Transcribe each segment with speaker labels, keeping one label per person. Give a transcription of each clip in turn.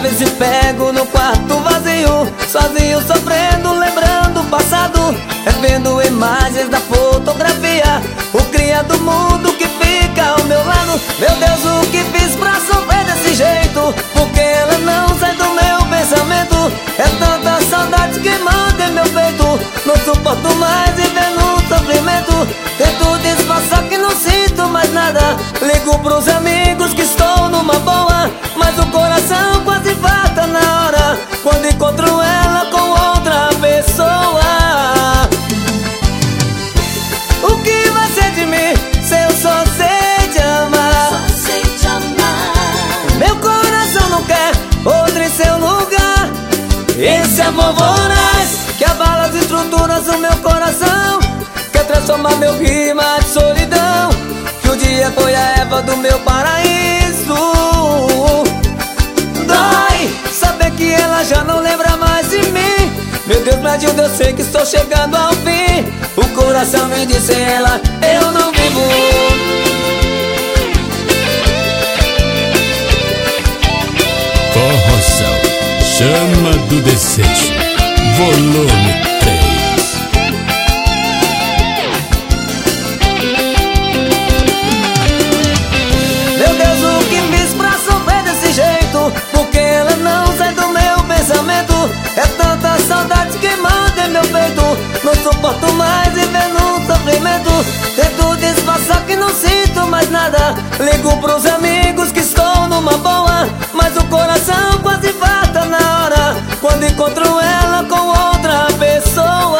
Speaker 1: vezes me pego no quarto vazio, sozinho sofrendo, lembrando o passado, revendo imagens da fotografia, o cria do mundo que fica ao meu lado. Meu Deus, o que fiz pra sofrer desse jeito? Porque ela não sai do meu pensamento. É tanta saudade que manda em meu peito. Não suporto mais viver no sofrimento. Tento disfarçar que não sinto mais nada. Ligo pros amigos que estou numa boa, mas o coração quase falta na hora quando encontro ela com outra pessoa. O que vai ser de mim se eu só sei te amar?
Speaker 2: Só sei te amar.
Speaker 1: Meu coração não quer outro em seu lugar. Esse amor voraz que abala as estruturas do meu coração, quer transformar meu clima de solidão, que um dia foi a Eva do meu paraíso. Dói saber que ela já não lembra mais de mim. Meu Deus, me ajuda, eu sei que estou chegando ao fim. O coração me disse ela, eu não vivo.
Speaker 3: Forrozão, chama do desejo, volume 3.
Speaker 1: Meu Deus, o que fiz pra sofrer desse jeito? Porque ela não sai do meu pensamento. É tanta saudade que manda em meu peito. Não suporto mais viver no sofrimento. Tento disfarçar que não sinto mais nada. Ligo pros amigos que estou numa boa, mas o coração quase falta na hora quando encontro ela com outra pessoa.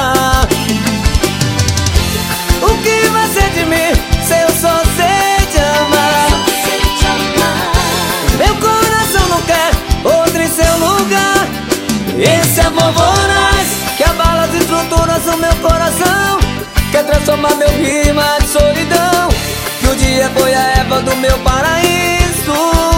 Speaker 1: O que vai ser de mim se eu só sei te amar?
Speaker 2: Só sei te amar.
Speaker 1: Meu coração não quer outro em seu lugar. Esse amor voraz que abala as estruturas do meu coração, quer transformar meu clima de solidão, que um dia foi a Eva do meu paraíso.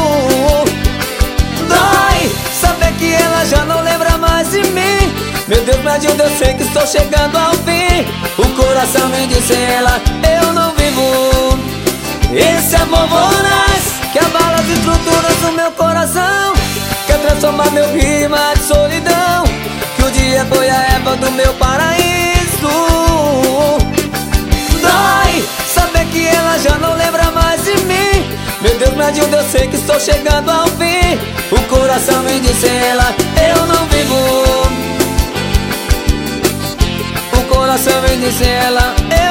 Speaker 1: Dói saber que ela já não lembra mais de mim. Meu Deus, me ajuda, eu sei que estou chegando ao fim. O coração me disse ela, eu não vivo. Esse amor voraz que abala as estruturas do meu coração, quer transformar meu clima de solidão, que um dia foi a Eva do meu paraíso. Dói saber que ela já não lembra mais de mim. Meu Deus, me ajuda, eu sei que estou chegando ao fim. O coração me disse ela, eu não vivo. O coração me disse ela,